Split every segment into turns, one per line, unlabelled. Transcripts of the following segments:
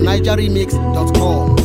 nigeremix.com.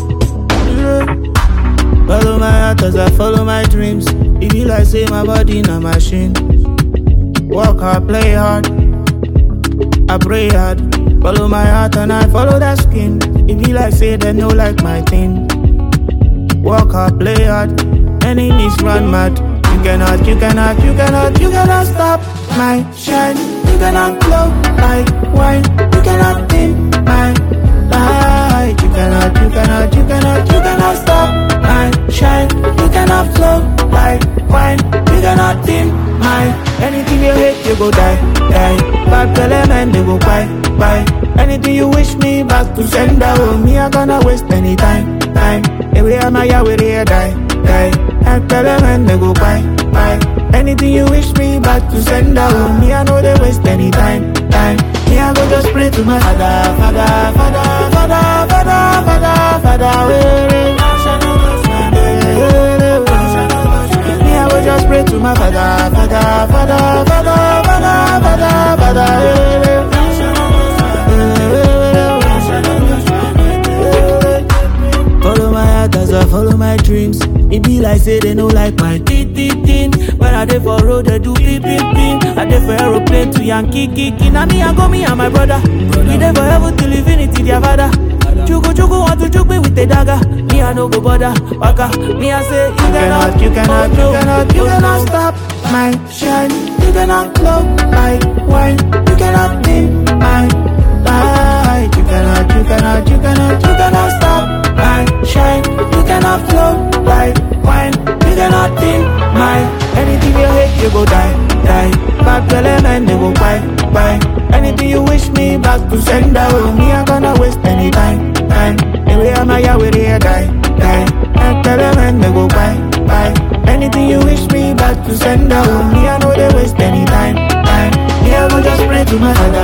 Follow my heart as I follow my dreams. It be like say my body in a machine. Work hard, play hard, I pray hard. Follow my heart and I follow that skin. It be like say they know like my thing. Work hard, play hard, enemies run mad. You cannot stop my shine. You cannot glow like wine. You cannot dim my light. You cannot stop my shine. You cannot flow like wine. You cannot dim my. Anything you hate, you go die. Bad element, they go buy. Anything you wish me back to send out. Me, I gonna waste any time. Every time I we die. Bad element, they go buy. Anything you wish me back to send out. Me, I know they waste any time. Me, I go just pray to my father. Me, I go just pray to my Follow my heart as I follow my dreams. It be like say they know like my tin. When I dey for road, they do beep. I dey for aeroplane to Yankee kiki. Now me, I go me and my brother. We dey for heaven till infinity, their father. Chuku want to choke me with a dagger. Me, I no go bother. Waka. Me, I say you cannot stop my shine. You cannot glow like wine. You cannot dim my light. You cannot stop my shine. You cannot flow like wine. You cannot dim my. Anything you hate, you go die. Bad element, they go buy. Anything you wish me back to send out. Me, I gonna waste any time. Every time I we die. Bad element, they go buy. Anything you wish me back to send out. Me, I know they waste any time. Me, I go just pray to my father.